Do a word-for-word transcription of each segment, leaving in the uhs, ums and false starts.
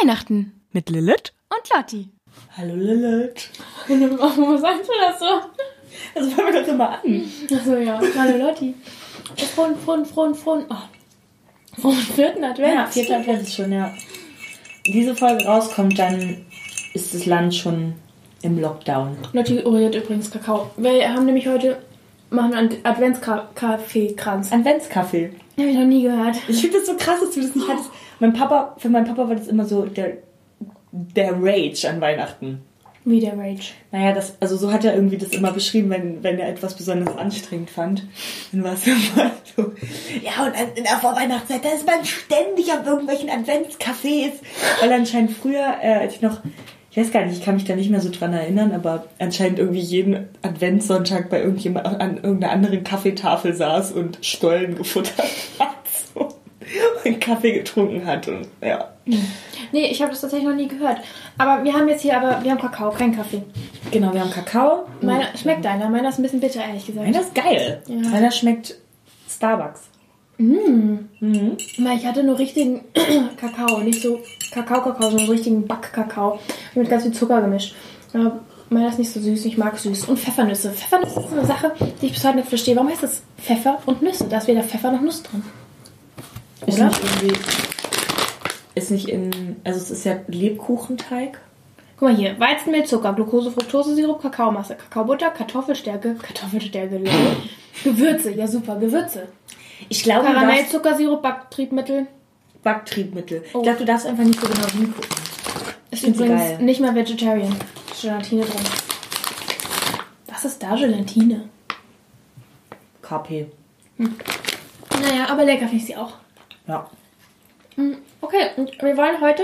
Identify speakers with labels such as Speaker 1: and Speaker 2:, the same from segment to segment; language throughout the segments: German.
Speaker 1: Weihnachten mit Lilith und Lotti.
Speaker 2: Hallo Lilith.
Speaker 1: Warum sagst du das so?
Speaker 2: Das fangen wir doch immer an.
Speaker 1: Achso, ja. Hallo Lotti. Frohen, frohen, frohen, frohen. Oh. Frohen vierten Advent.
Speaker 2: Ja, vierter Advent ist schon, ja. Wenn diese Folge rauskommt, dann ist das Land schon im Lockdown.
Speaker 1: Lotti rührt übrigens Kakao. Wir haben nämlich heute machen einen Adventskaffee-Kranz.
Speaker 2: Adventskaffee.
Speaker 1: Hab ich noch nie gehört.
Speaker 2: Ich finde das so krass, dass du das nicht hattest. Mein Papa, für meinen Papa war das immer so der, der Rage an Weihnachten.
Speaker 1: Wie der Rage?
Speaker 2: Naja, das, also so hat er irgendwie das immer beschrieben, wenn, wenn er etwas besonders anstrengend fand. Dann war es immer so, ja, und in der Vorweihnachtszeit, da ist man ständig auf irgendwelchen Adventscafés. Weil anscheinend früher, äh, als ich noch, ich weiß gar nicht, ich kann mich da nicht mehr so dran erinnern, aber anscheinend irgendwie jeden Adventssonntag bei irgendjemand an irgendeiner anderen Kaffeetafel saß und Stollen gefuttert hat. So. Und Kaffee getrunken hat und ja.
Speaker 1: Nee, ich habe das tatsächlich noch nie gehört. Aber wir haben jetzt hier, aber wir haben Kakao, kein Kaffee.
Speaker 2: Genau, wir haben Kakao.
Speaker 1: Meiner, schmeckt deiner? Meiner ist ein bisschen bitter, ehrlich gesagt.
Speaker 2: Meiner ist geil.
Speaker 1: Ja.
Speaker 2: Meiner schmeckt Starbucks.
Speaker 1: Mm.
Speaker 2: Mhm.
Speaker 1: Weil ich hatte nur richtigen Kakao, nicht so Kakao-Kakao, sondern so richtigen Backkakao mit ganz viel Zucker gemischt. Aber meiner ist nicht so süß, ich mag süß. Und Pfeffernüsse. Pfeffernüsse ist so eine Sache, die ich bis heute nicht verstehe. Warum heißt das Pfeffer und Nüsse? Da ist weder Pfeffer noch Nuss drin.
Speaker 2: Ist
Speaker 1: Oder?
Speaker 2: nicht irgendwie... Ist nicht in... Also es ist ja Lebkuchenteig.
Speaker 1: Guck mal hier. Weizenmehl, Zucker, Glucose, Fructose, Sirup, Kakaomasse, Kakaobutter, Kartoffelstärke, Kartoffelstärke, Gewürze. Ja, super, Gewürze.
Speaker 2: Ich glaube,
Speaker 1: Karamell, Zuckersirup, Backtriebmittel.
Speaker 2: Backtriebmittel.
Speaker 1: Oh.
Speaker 2: Ich glaube, du darfst einfach nicht so genau hingucken.
Speaker 1: Ist
Speaker 2: Find's
Speaker 1: übrigens
Speaker 2: geil.
Speaker 1: nicht mal Vegetarian. Gelatine drin. Was ist da Gelatine?
Speaker 2: K P.
Speaker 1: Hm. Naja, aber lecker finde ich sie auch.
Speaker 2: Ja.
Speaker 1: Okay, und wir wollen heute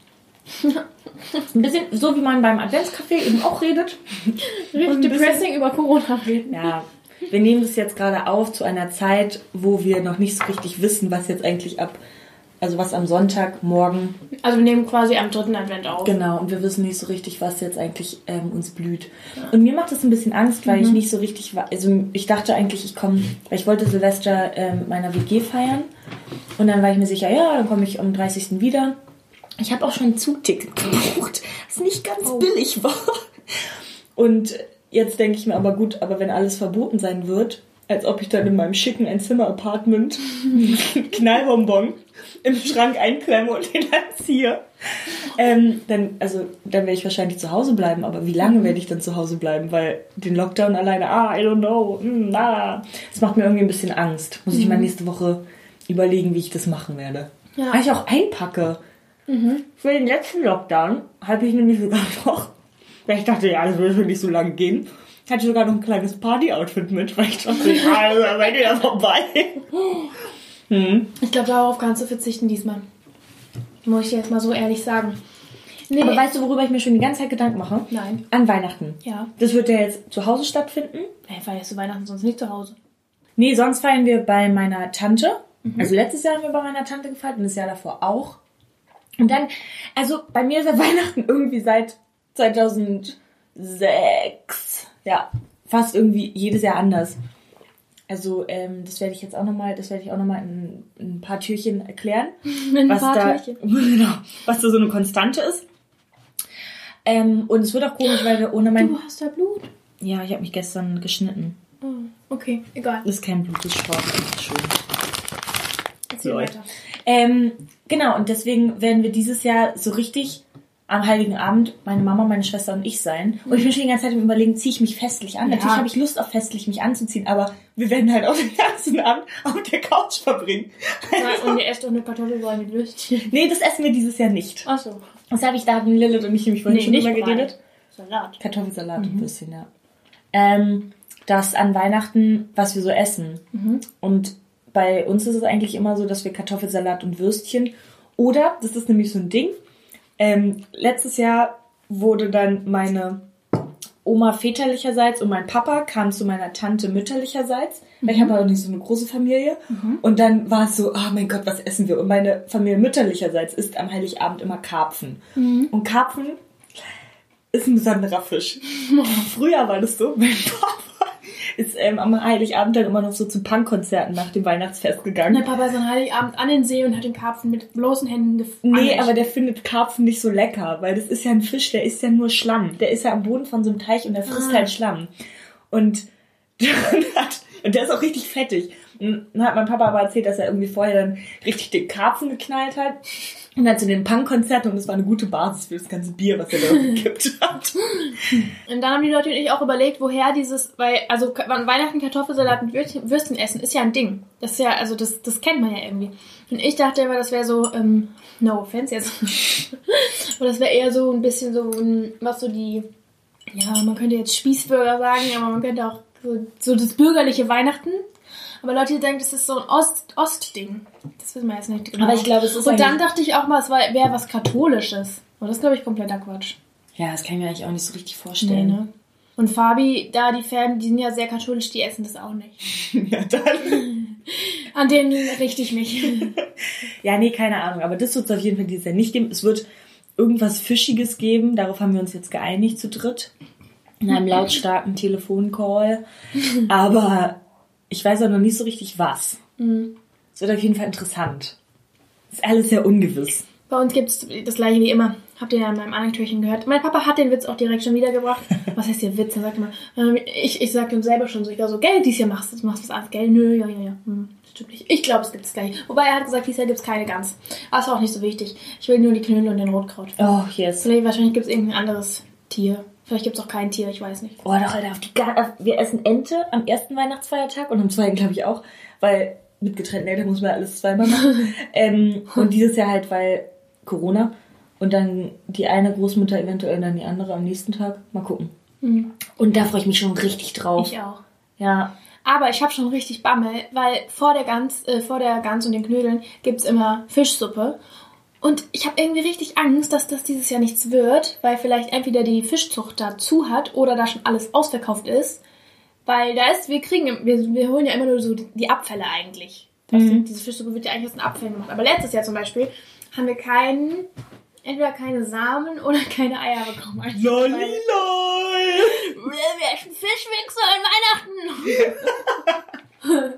Speaker 2: Ein bisschen so, wie man beim Adventskaffee eben auch redet.
Speaker 1: richtig depressing über Corona reden.
Speaker 2: Ja, wir nehmen das jetzt gerade auf zu einer Zeit, wo wir noch nicht so richtig wissen, was jetzt eigentlich ab, also was am Sonntagmorgen.
Speaker 1: Also wir nehmen quasi am dritten Advent auf.
Speaker 2: Genau, und wir wissen nicht so richtig, was jetzt eigentlich ähm, uns blüht. Ja. Und mir macht das ein bisschen Angst, weil mhm. ich nicht so richtig war. Also ich dachte eigentlich, ich komme, weil ich wollte Silvester ähm, mit meiner W G feiern. Und dann war ich mir sicher, ja, dann komme ich am dreißigsten wieder. Ich habe auch schon ein Zugticket gebucht, das nicht ganz oh. billig war. Und jetzt denke ich mir aber gut, aber wenn alles verboten sein wird, als ob ich dann in meinem schicken Einzimmer-Apartment Knallbonbon im Schrank einklemme und den dann ziehe, ähm, dann, also, dann werde ich wahrscheinlich zu Hause bleiben. Aber wie lange werde ich dann zu Hause bleiben? Weil den Lockdown alleine, ah, I don't know, mm, ah, das macht mir irgendwie ein bisschen Angst. Muss ich mal nächste Woche überlegen, wie ich das machen werde.
Speaker 1: Ja.
Speaker 2: Weil ich auch einpacke. Mhm. Für den letzten Lockdown habe ich nämlich sogar noch, weil ich dachte, ja, das würde schon nicht so lange gehen, hatte ich sogar noch ein kleines Party-Outfit mit, weil ich dachte, ja, das ist wieder vorbei. Hm.
Speaker 1: Ich glaube, darauf kannst du verzichten diesmal. Muss ich dir jetzt mal so ehrlich sagen.
Speaker 2: Nee. Aber weißt du, worüber ich mir schon die ganze Zeit Gedanken mache?
Speaker 1: Nein.
Speaker 2: An Weihnachten.
Speaker 1: Ja.
Speaker 2: Das wird ja jetzt zu Hause stattfinden.
Speaker 1: Hey, feierst du Weihnachten sonst nicht zu Hause?
Speaker 2: Nee, sonst feiern wir bei meiner Tante. Mhm. Also letztes Jahr haben wir bei meiner Tante gefeiert und das Jahr davor auch. Und dann, also bei mir ist ja Weihnachten irgendwie seit zweitausendsechs, ja, fast irgendwie jedes Jahr anders. Also ähm, das werde ich jetzt auch nochmal, das werde ich auch nochmal in, in ein paar Türchen erklären.
Speaker 1: Ein
Speaker 2: was
Speaker 1: paar
Speaker 2: da,
Speaker 1: Türchen.
Speaker 2: Genau, was da so eine Konstante ist. Ähm, und es wird auch komisch, weil wir ohne mein...
Speaker 1: Du hast da Blut?
Speaker 2: Ja, ich habe mich gestern geschnitten.
Speaker 1: Oh, okay, egal.
Speaker 2: Das ist kein Blut, das ist Sport. Schön.
Speaker 1: Erzähl weiter.
Speaker 2: Ähm, genau, und deswegen werden wir dieses Jahr so richtig am Heiligen Abend meine Mama, meine Schwester und ich sein. Und ich bin schon die ganze Zeit im Überlegen, ziehe ich mich festlich an? Ja. Natürlich habe ich Lust auf festlich mich anzuziehen, aber wir werden halt auch den ganzen Abend auf der Couch verbringen.
Speaker 1: Ja, und ihr esst doch eine Kartoffelbrei mit Würstchen.
Speaker 2: Nee, das essen wir dieses Jahr nicht.
Speaker 1: Ach so.
Speaker 2: Das habe ich, da hatten Lilith und ich nämlich vorhin
Speaker 1: Nee,
Speaker 2: schon
Speaker 1: nicht
Speaker 2: drüber geredet.
Speaker 1: Salat.
Speaker 2: Kartoffelsalat
Speaker 1: Mhm.
Speaker 2: und Würstchen, ja. Ähm, das an Weihnachten, was wir so essen.
Speaker 1: Mhm.
Speaker 2: Und bei uns ist es eigentlich immer so, dass wir Kartoffelsalat und Würstchen oder, das ist nämlich so ein Ding, ähm, letztes Jahr wurde dann meine Oma väterlicherseits und mein Papa kam zu meiner Tante mütterlicherseits, weil ich habe auch nicht so eine große Familie. Mhm. Und dann war es so, oh mein Gott, was essen wir? Und meine Familie mütterlicherseits isst am Heiligabend immer Karpfen. Mhm. Und Karpfen ist ein besonderer Fisch. Früher war das so, mein Papa ist ähm, am Heiligabend dann immer noch so zu Punkkonzerten nach dem Weihnachtsfest gegangen.
Speaker 1: Mein Papa ist am Heiligabend an den See und hat den Karpfen mit bloßen Händen gefangen.
Speaker 2: Nee, aber der findet Karpfen nicht so lecker, weil das ist ja ein Fisch, der ist ja nur Schlamm. Der ist ja am Boden von so einem Teich und der frisst ah. halt Schlamm. Und, hat, und der ist auch richtig fettig. Und dann hat mein Papa aber erzählt, dass er irgendwie vorher dann richtig den Karpfen geknallt hat. Und dann zu den Punkkonzerten und das war eine gute Basis für das ganze Bier, was er da gekippt hat.
Speaker 1: Und dann haben die Leute und ich auch überlegt, woher dieses, weil, also an Weihnachten Kartoffelsalat mit Würstchen, Würstchen essen ist ja ein Ding. Das ist ja, also das, das kennt man ja irgendwie. Und ich dachte immer, das wäre so, ähm, no offense jetzt. Aber das wäre eher so ein bisschen so, was so die, ja, man könnte jetzt Spießbürger sagen, aber man könnte auch so, so das bürgerliche Weihnachten. Aber Leute denken, das ist so ein Ost, Ost-Ding. Das wissen wir jetzt nicht genau.
Speaker 2: Aber ich glaube, es ist
Speaker 1: Und dann dachte ich auch mal, es wäre was Katholisches. Aber das ist, glaube ich, kompletter Quatsch.
Speaker 2: Ja, das kann ich mir eigentlich auch nicht so richtig vorstellen.
Speaker 1: Nee, ne? Und Fabi, da die Fan, die sind ja sehr katholisch, die essen das auch nicht.
Speaker 2: Ja, dann.
Speaker 1: An denen richte ich mich.
Speaker 2: Ja, nee, keine Ahnung. Aber das wird es auf jeden Fall dieses Jahr nicht geben. Es wird irgendwas Fischiges geben. Darauf haben wir uns jetzt geeinigt zu dritt. In einem lautstarken Telefoncall. Aber ich weiß auch noch nicht so richtig was. Mhm. Es wird auf jeden Fall interessant. Ist alles sehr ungewiss.
Speaker 1: Bei uns gibt es das gleiche wie immer. Habt ihr ja in meinem anderen Türchen gehört. Mein Papa hat den Witz auch direkt schon wiedergebracht. Was heißt der Witz? Er sagt immer, ich, ich sag ihm selber schon so, ich war so, gell, dieses Jahr machst du das, machst du was anderes, gell? Nö, ja, ja, ja. Hm, stimmt nicht. Ich glaube, es gibt das gleiche. Wobei er hat gesagt, dieses Jahr gibt es keine Gans. Aber ist auch nicht so wichtig. Ich will nur die Knödel und den Rotkraut.
Speaker 2: Oh, yes.
Speaker 1: Vielleicht, wahrscheinlich gibt es irgendein anderes Tier. Vielleicht gibt es auch kein Tier, ich weiß nicht.
Speaker 2: Oh, doch, Alter, auf die Ga- wir essen Ente am ersten Weihnachtsfeiertag und am zweiten, glaube ich, auch, weil mit getrennten Eltern muss man alles zweimal machen. ähm, und dieses Jahr halt, weil Corona und dann die eine Großmutter eventuell dann die andere am nächsten Tag. Mal gucken. Mhm. Und da freue ich mich schon richtig drauf.
Speaker 1: Ich auch.
Speaker 2: Ja.
Speaker 1: Aber ich habe schon richtig Bammel, weil vor der Gans, äh, vor der Gans und den Knödeln gibt's immer Fischsuppe. Und ich habe irgendwie richtig Angst, dass das dieses Jahr nichts wird, weil vielleicht entweder die Fischzucht da zu hat oder da schon alles ausverkauft ist. Weil da ist, wir kriegen, wir, wir holen ja immer nur so die Abfälle eigentlich. Mhm. Diese Fischsuppe wird ja eigentlich aus den Abfällen gemacht. Aber letztes Jahr zum Beispiel haben wir keinen, entweder keine Samen oder keine Eier bekommen.
Speaker 2: Lolli, lol!
Speaker 1: Wir essen Fischwichser an Weihnachten!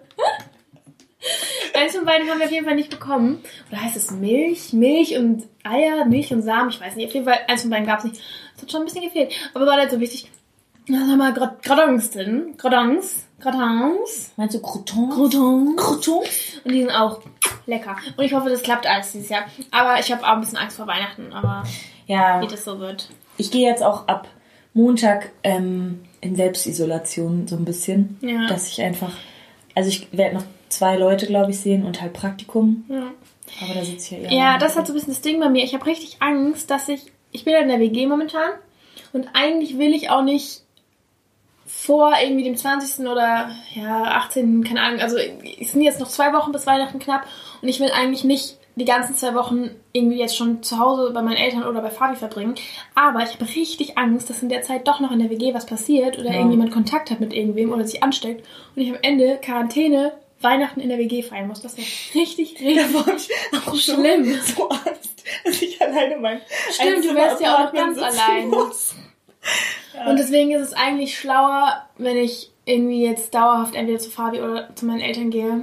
Speaker 1: Eins von beiden haben wir auf jeden Fall nicht bekommen. Oder heißt es Milch? Milch und Eier, Milch und Samen? Ich weiß nicht. Auf jeden Fall, eins von beiden gab es nicht. Das hat schon ein bisschen gefehlt. Aber war halt so wichtig. Da haben wir Gratons drin. Gratons. Gratons.
Speaker 2: Meinst du Croutons?
Speaker 1: Croutons.
Speaker 2: Croutons.
Speaker 1: Und die sind auch lecker. Und ich hoffe, das klappt alles dieses Jahr. Aber ich habe auch ein bisschen Angst vor Weihnachten. Aber
Speaker 2: ja,
Speaker 1: wie das so wird.
Speaker 2: Ich gehe jetzt auch ab Montag ähm, in Selbstisolation so ein bisschen.
Speaker 1: Ja.
Speaker 2: Dass ich einfach... Also ich werde noch zwei Leute, glaube ich, sehen und halt Praktikum.
Speaker 1: Ja.
Speaker 2: Aber da sitze ich ja eher...
Speaker 1: Ja, das hat so ein bisschen das Ding bei mir. Ich habe richtig Angst, dass ich... Ich bin ja in der W G momentan. Und eigentlich will ich auch nicht vor irgendwie dem zwanzigsten oder ja, achtzehnten keine Ahnung. Also es sind jetzt noch zwei Wochen bis Weihnachten knapp. Und ich will eigentlich nicht die ganzen zwei Wochen irgendwie jetzt schon zu Hause bei meinen Eltern oder bei Fabi verbringen. Aber ich habe richtig Angst, dass in der Zeit doch noch in der W G was passiert oder ja. irgendjemand Kontakt hat mit irgendwem oder sich ansteckt. Und ich am Ende Quarantäne Weihnachten in der W G feiern muss. Das wäre richtig, richtig
Speaker 2: ja, auch schlimm. So Angst, dass ich alleine mein
Speaker 1: Stimmt, du wärst ja auch noch ganz allein. Ja. Und deswegen ist es eigentlich schlauer, wenn ich irgendwie jetzt dauerhaft entweder zu Fabi oder zu meinen Eltern gehe.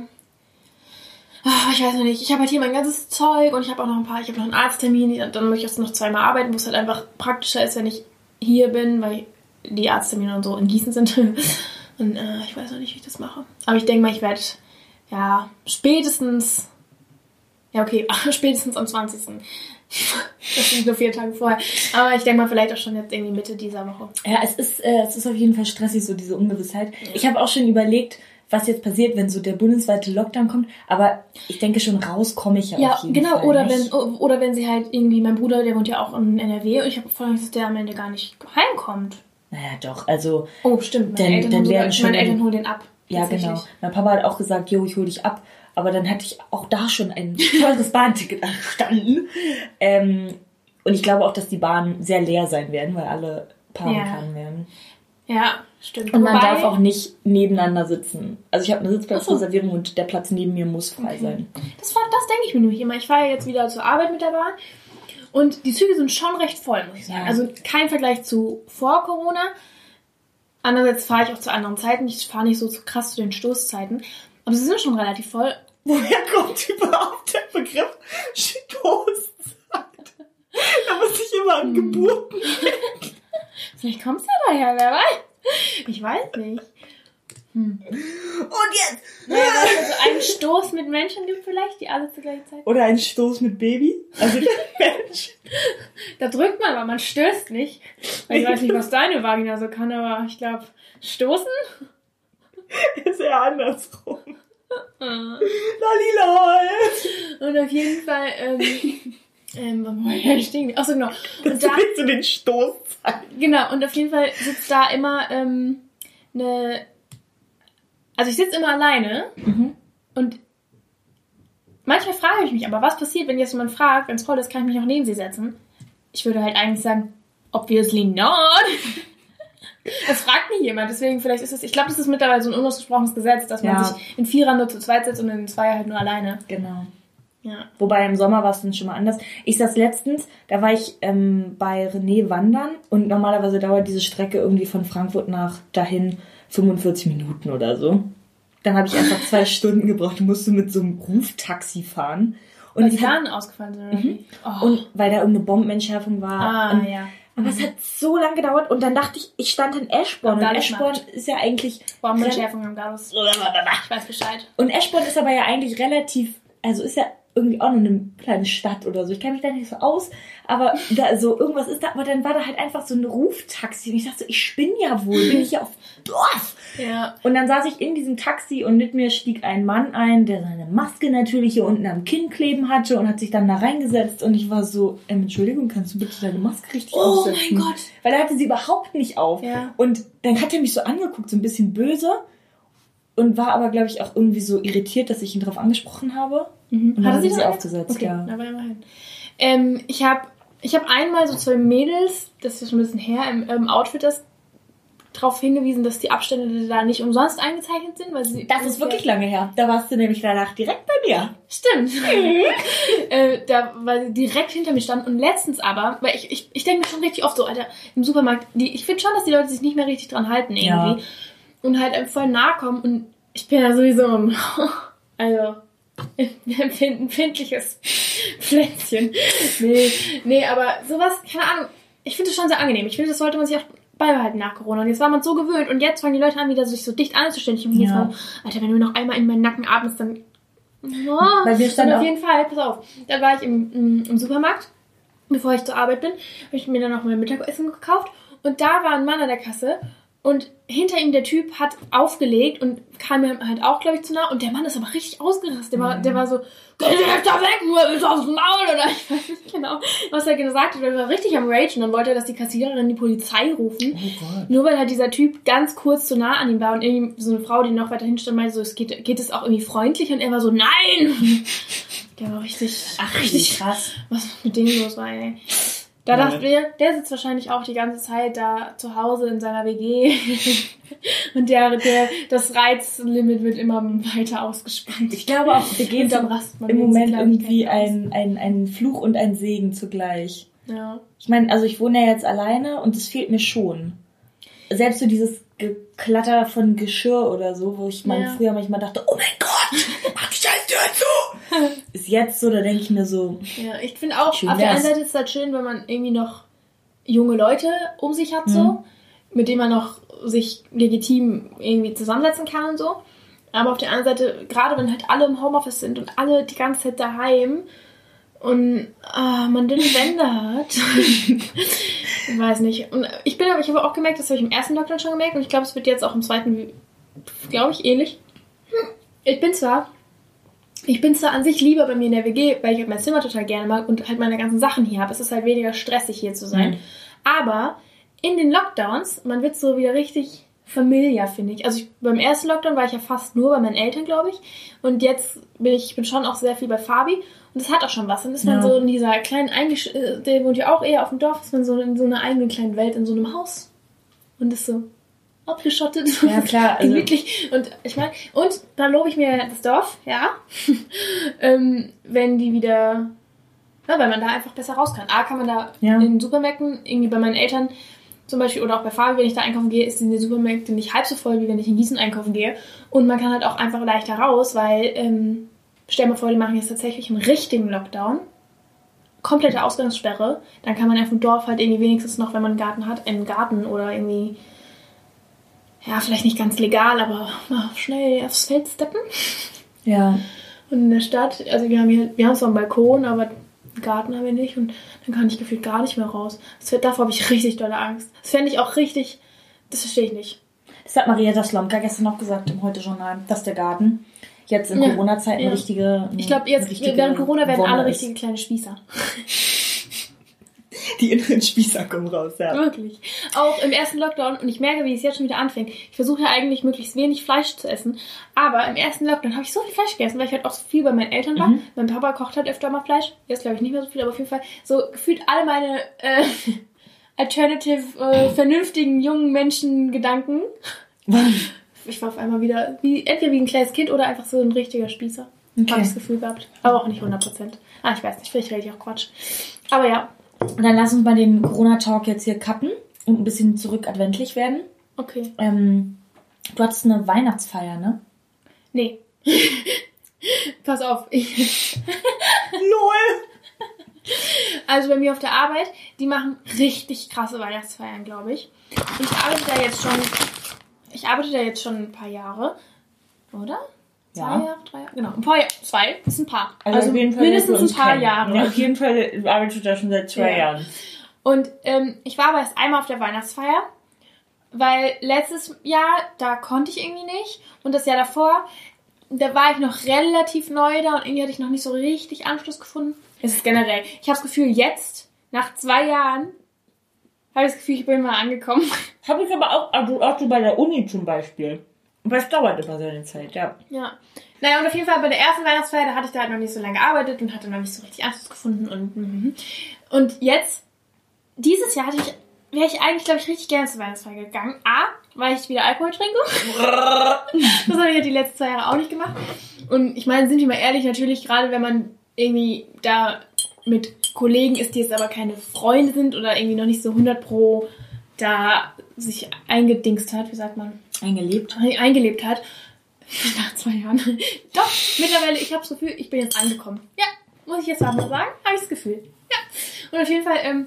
Speaker 1: Ach, ich weiß noch nicht. Ich habe halt hier mein ganzes Zeug und ich habe auch noch ein paar, ich habe noch einen Arzttermin, dann muss ich jetzt noch zweimal arbeiten, wo es halt einfach praktischer ist, wenn ich hier bin, weil die Arzttermine und so in Gießen sind. Und äh, ich weiß noch nicht, wie ich das mache. Aber ich denke mal, ich werde ja spätestens, ja okay, spätestens am zwanzigsten Das sind nur vier Tage vorher. Aber ich denke mal, vielleicht auch schon jetzt irgendwie Mitte dieser Woche.
Speaker 2: Ja, es ist, äh, es ist auf jeden Fall stressig, so diese Ungewissheit. Ja. Ich habe auch schon überlegt, was jetzt passiert, wenn so der bundesweite Lockdown kommt. Aber ich denke schon, raus komme ich ja,
Speaker 1: ja
Speaker 2: auf jeden
Speaker 1: genau,
Speaker 2: Fall.
Speaker 1: Oder
Speaker 2: nicht.
Speaker 1: wenn oder wenn sie halt irgendwie, mein Bruder, der wohnt ja auch in N R W und ich habe voll Angst, dass der am Ende gar nicht heimkommt.
Speaker 2: Naja, doch, also...
Speaker 1: Oh, stimmt. Meine
Speaker 2: dann,
Speaker 1: Eltern,
Speaker 2: dann
Speaker 1: holen,
Speaker 2: werden schon
Speaker 1: meine Eltern holen den ab.
Speaker 2: Ja, genau. Mein Papa hat auch gesagt, jo, ich hol dich ab. Aber dann hatte ich auch da schon ein teures Bahnticket angestanden. Ähm, und ich glaube auch, dass die Bahnen sehr leer sein werden, weil alle Paarkarten
Speaker 1: ja.
Speaker 2: werden.
Speaker 1: Ja, stimmt.
Speaker 2: Und man
Speaker 1: Wobei,
Speaker 2: darf auch nicht nebeneinander sitzen. Also ich habe eine Sitzplatzreservierung und der Platz neben mir muss frei
Speaker 1: okay.
Speaker 2: sein.
Speaker 1: Das, das denke ich mir nämlich immer. Ich fahre ja jetzt wieder zur Arbeit mit der Bahn. Und die Züge sind schon recht voll, muss ich sagen.
Speaker 2: Ja.
Speaker 1: Also kein Vergleich zu vor Corona. Andererseits fahre ich auch zu anderen Zeiten. Ich fahre nicht so krass zu den Stoßzeiten. Aber sie sind schon relativ voll.
Speaker 2: Woher kommt überhaupt der Begriff Stoßzeit? Da muss ich immer an
Speaker 1: Hm.
Speaker 2: Geburten.
Speaker 1: Vielleicht kommst du ja daher, wer weiß. Ich weiß nicht. Hm.
Speaker 2: Und jetzt!
Speaker 1: Naja, dass es so einen Stoß mit Menschen gibt vielleicht, die alle zur gleichen Zeit.
Speaker 2: Oder ein Stoß mit Baby. Also Mensch.
Speaker 1: Da drückt man, aber man stößt nicht. Ich weiß nicht, was deine Vagina so kann, aber ich glaube, stoßen?
Speaker 2: Ist eher andersrum. Lalilal.
Speaker 1: Und auf jeden Fall, ähm, ähm, wo war ich denn stehen? Achso, genau. Und da,
Speaker 2: zu den Stoßzeiten.
Speaker 1: genau, und auf jeden Fall sitzt da immer, ähm, eine, also ich sitze immer alleine,
Speaker 2: Mhm.
Speaker 1: und manchmal frage ich mich aber, was passiert, wenn jetzt jemand fragt, wenn es voll ist, kann ich mich auch neben sie setzen? Ich würde halt eigentlich sagen, obviously not. Das fragt nie jemand, deswegen vielleicht ist es, ich glaube, das ist mittlerweile so ein unausgesprochenes Gesetz, dass man
Speaker 2: Ja.
Speaker 1: sich in Vierern nur zu zweit setzt und in Zweier halt nur alleine.
Speaker 2: Genau.
Speaker 1: Ja.
Speaker 2: Wobei im Sommer war es dann schon mal anders. Ich saß letztens, da war ich ähm, bei René wandern und normalerweise dauert diese Strecke irgendwie von Frankfurt nach dahin fünfundvierzig Minuten oder so. Dann habe ich einfach zwei Stunden gebraucht und musste mit so einem Ruftaxi fahren. Und
Speaker 1: Weil die
Speaker 2: es hat,
Speaker 1: Fahnen ausgefallen sind, oder wie? Oh.
Speaker 2: und weil da irgendeine Bombenentschärfung war.
Speaker 1: ah,
Speaker 2: und,
Speaker 1: ja.
Speaker 2: Aber es hat so lange gedauert und dann dachte ich, ich stand in Eschborn.
Speaker 1: Am
Speaker 2: Und Eschborn
Speaker 1: Gardasmarkt.
Speaker 2: ist ja eigentlich...
Speaker 1: Bombenentschärfung am Gardus. Ich weiß Bescheid.
Speaker 2: Und Eschborn ist aber ja eigentlich relativ, also ist ja irgendwie auch nur eine kleine Stadt oder so. Ich kenne mich da nicht so aus, aber da so irgendwas ist da, aber dann war da halt einfach so ein Ruftaxi und ich dachte so, ich spinne ja wohl, bin ich hier auf Dorf?
Speaker 1: Ja.
Speaker 2: Und dann saß ich in diesem Taxi und mit mir stieg ein Mann ein, der seine Maske natürlich hier unten am Kinn kleben hatte und hat sich dann da reingesetzt und ich war so, ähm, Entschuldigung, kannst du bitte deine Maske richtig
Speaker 1: Oh
Speaker 2: aufsetzen?
Speaker 1: mein Gott.
Speaker 2: Weil er hatte sie überhaupt nicht auf.
Speaker 1: Ja.
Speaker 2: Und dann hat er mich so angeguckt, so ein bisschen böse und war aber, glaube ich, auch irgendwie so irritiert, dass ich ihn drauf angesprochen habe.
Speaker 1: Mhm.
Speaker 2: Und dann
Speaker 1: Hat er
Speaker 2: hat
Speaker 1: sie
Speaker 2: sie sie
Speaker 1: noch-
Speaker 2: aufgesetzt,
Speaker 1: okay.
Speaker 2: ja.
Speaker 1: Aber immerhin. Ähm, ich habe ich hab einmal so zwei Mädels, das ist schon ein bisschen her, im, im Outfit das darauf hingewiesen, dass die Abstände da nicht umsonst eingezeichnet sind. Weil sie
Speaker 2: Das ist wirklich lange her. Da warst du nämlich danach direkt bei mir.
Speaker 1: Stimmt. äh, da, weil sie direkt hinter mir standen. Und letztens aber, weil ich, ich, ich denke mir schon richtig oft so, Alter, im Supermarkt, die, ich finde schon, dass die Leute sich nicht mehr richtig dran halten irgendwie.
Speaker 2: Ja.
Speaker 1: Und halt einem voll nahe kommen. Und ich bin ja sowieso ein, also, ein empfindliches Pflänzchen. Nee, nee, aber sowas, keine Ahnung, ich finde es schon sehr angenehm. Ich finde, das sollte man sich auch beibehalten nach Corona. Und jetzt war man so gewöhnt und jetzt fangen die Leute an, wieder sich so dicht anzustellen. Ich habe jetzt
Speaker 2: Ja.
Speaker 1: mal, Alter, wenn du noch einmal in meinen Nacken atmest, dann... Oh,
Speaker 2: Weil wir standen
Speaker 1: und auf
Speaker 2: auch-
Speaker 1: jeden Fall, pass auf, da war ich im, im, im Supermarkt, bevor ich zur Arbeit bin, habe ich mir dann noch mein Mittagessen gekauft und da war ein Mann an der Kasse und hinter ihm der Typ hat aufgelegt und kam mir halt auch, glaube ich, zu nah und der Mann ist aber richtig ausgerastet. Der war, der war so, geh jetzt da weg, nur willst du aufs Maul oder ich weiß nicht genau, was er gesagt hat. Der war richtig am Rage und dann wollte er, dass die Kassiererin die Polizei rufen.
Speaker 2: Oh Gott.
Speaker 1: Nur weil halt dieser Typ ganz kurz zu nah an ihm war und irgendwie so eine Frau, die noch weiter hinstand, meinte so, es geht, geht es auch irgendwie freundlich und er war so, nein! Der war richtig,
Speaker 2: Ach,
Speaker 1: richtig
Speaker 2: krass.
Speaker 1: was mit dem los war, ey. Da
Speaker 2: Ja.
Speaker 1: dachten wir, der sitzt wahrscheinlich auch die ganze Zeit da zu Hause in seiner W G. Und der, der, das Reizlimit wird immer weiter ausgespannt.
Speaker 2: Ich glaube auch, wir gehen
Speaker 1: Und dann rast man
Speaker 2: im
Speaker 1: wegen so
Speaker 2: Moment irgendwie
Speaker 1: Kleinigkeiten
Speaker 2: ein, ein, ein Fluch und ein Segen zugleich.
Speaker 1: aus. Ja.
Speaker 2: Ich meine, also ich wohne ja jetzt alleine und es fehlt mir schon. Selbst so dieses Geklatter von Geschirr oder so, wo ich mal
Speaker 1: Ja.
Speaker 2: früher manchmal dachte, oh mein Gott, mach die scheiß Tür zu! Ist jetzt so, da denke ich mir so,
Speaker 1: Ja, ich finde auch,
Speaker 2: Schön
Speaker 1: auf der einen
Speaker 2: wär's.
Speaker 1: Seite ist es halt schön, wenn man irgendwie noch junge Leute um sich hat, so,
Speaker 2: Mhm.
Speaker 1: mit denen man noch sich legitim irgendwie zusammensetzen kann und so. Aber auf der anderen Seite, gerade wenn halt alle im Homeoffice sind und alle die ganze Zeit daheim und ah, man dünne Wände hat. Ich weiß nicht. Und ich bin aber, ich habe auch gemerkt, das habe ich im ersten Lockdown schon gemerkt und ich glaube, es wird jetzt auch im zweiten, glaube ich, ähnlich. Ich bin zwar Ich bin zwar an sich lieber bei mir in der W G, weil ich halt mein Zimmer total gerne mag und halt meine ganzen Sachen hier habe. Es ist halt weniger stressig, hier zu sein.
Speaker 2: Mhm.
Speaker 1: Aber in den Lockdowns, man wird so wieder richtig familiar, finde ich. Also ich, beim ersten Lockdown war ich ja fast nur bei meinen Eltern, glaube ich. Und jetzt bin ich, ich bin schon auch sehr viel bei Fabi. Und das hat auch schon was. Dann ist man
Speaker 2: Ja.
Speaker 1: so in dieser kleinen, Eingesch äh, der wohnt ja auch eher auf dem Dorf, ist man so in so einer eigenen kleinen Welt, in so einem Haus. Und ist so abgeschottet.
Speaker 2: Ja, klar, also-
Speaker 1: Gemütlich. Und ich meine, und da lobe ich mir das Dorf, ja. ähm, wenn die wieder Ja, weil man da einfach besser raus kann. A, kann man da
Speaker 2: Ja.
Speaker 1: in den Supermärkten, irgendwie bei meinen Eltern zum Beispiel, oder auch bei Fabi, wenn ich da einkaufen gehe, ist in den Supermärkten nicht halb so voll, wie wenn ich in Gießen einkaufen gehe. Und man kann halt auch einfach leichter raus, weil, ähm, stell dir vor, die machen jetzt tatsächlich einen richtigen Lockdown. Komplette Ausgangssperre. Dann kann man einfach im Dorf halt irgendwie wenigstens noch, wenn man einen Garten hat, einen Garten oder irgendwie, ja, vielleicht nicht ganz legal, aber na, schnell aufs Feld steppen.
Speaker 2: Ja.
Speaker 1: Und in der Stadt, also wir haben hier, wir haben zwar einen Balkon, aber einen Garten haben wir nicht und dann kann ich gefühlt gar nicht mehr raus. Das wird, davor habe ich richtig dolle Angst. Das fände ich auch richtig, das verstehe ich nicht.
Speaker 2: Das hat Marietta Slomka gestern noch gesagt im Heute-Journal, dass der Garten jetzt in
Speaker 1: Ja.
Speaker 2: Corona-Zeiten
Speaker 1: Ja.
Speaker 2: eine richtige...
Speaker 1: Ich glaube, jetzt
Speaker 2: richtige
Speaker 1: während Corona werden
Speaker 2: Wonne
Speaker 1: alle
Speaker 2: ist.
Speaker 1: richtige kleine Spießer.
Speaker 2: Die inneren Spießer kommen raus, ja.
Speaker 1: Wirklich. Auch im ersten Lockdown, und ich merke, wie es jetzt schon wieder anfängt. Ich versuche ja eigentlich möglichst wenig Fleisch zu essen, aber im ersten Lockdown habe ich so viel Fleisch gegessen, weil ich halt auch so viel bei meinen Eltern war.
Speaker 2: Mhm.
Speaker 1: Mein Papa kocht halt öfter mal Fleisch. Jetzt glaube ich nicht mehr so viel, aber auf jeden Fall so gefühlt alle meine äh, alternative, äh, vernünftigen, jungen Menschen-Gedanken. Ich war auf einmal wieder wie, entweder wie ein kleines Kind oder einfach so ein richtiger Spießer.
Speaker 2: Okay.
Speaker 1: Habe ich das Gefühl gehabt. Aber auch nicht hundert Prozent. Ah, ich weiß nicht, vielleicht rede ich auch Quatsch. Aber ja,
Speaker 2: Und dann lass uns mal den Corona-Talk jetzt hier cutten und ein bisschen zurück adventlich werden.
Speaker 1: okay.
Speaker 2: Ähm, du hattest eine Weihnachtsfeier, ne?
Speaker 1: Nee. Pass auf. Ich,
Speaker 2: Null!
Speaker 1: also bei mir auf der Arbeit, die machen richtig krasse Weihnachtsfeiern, glaube ich. Und ich arbeite da jetzt schon, ich arbeite da jetzt schon ein paar Jahre, oder? Zwei
Speaker 2: Ja.
Speaker 1: Jahre, drei Jahre? Genau, ein paar Jahre, zwei, das ist ein paar.
Speaker 2: Also, auf jeden Fall,
Speaker 1: mindestens
Speaker 2: dass wir
Speaker 1: ein
Speaker 2: uns
Speaker 1: paar
Speaker 2: kennen.
Speaker 1: Jahre.
Speaker 2: Ja, auf jeden Fall arbeitest du da schon seit zwei
Speaker 1: Ja.
Speaker 2: Jahren.
Speaker 1: Und ähm, ich war aber erst einmal auf der Weihnachtsfeier, weil letztes Jahr, da konnte ich irgendwie nicht. Und das Jahr davor, da war ich noch relativ neu da und irgendwie hatte ich noch nicht so richtig Anschluss gefunden. Es ist generell, ich habe das Gefühl, jetzt, nach zwei Jahren, habe ich das Gefühl, ich bin mal angekommen.
Speaker 2: Habe ich aber auch, also auch so bei der Uni zum Beispiel. Aber es dauert immer seine Zeit, ja.
Speaker 1: Ja. Naja, und auf jeden Fall bei der ersten Weihnachtsfeier, da hatte ich da halt noch nicht so lange gearbeitet und hatte noch nicht so richtig Anschluss gefunden. Und, mhm. und jetzt, dieses Jahr hatte ich, wäre ich eigentlich, glaube ich, richtig gerne zur Weihnachtsfeier gegangen. A, weil ich wieder Alkohol trinke. Das habe ich ja die letzten zwei Jahre auch nicht gemacht. Und ich meine, sind wir mal ehrlich, natürlich, gerade wenn man irgendwie da mit Kollegen ist, die jetzt aber keine Freunde sind oder irgendwie noch nicht so hundert pro da sich eingedingst hat, wie sagt man?
Speaker 2: Eingelebt.
Speaker 1: Eingelebt hat. Nach zwei Jahren. Doch, mittlerweile, ich habe das Gefühl, ich bin jetzt angekommen. Ja, muss ich jetzt mal sagen, habe ich das Gefühl. Ja. Und auf jeden Fall, ähm,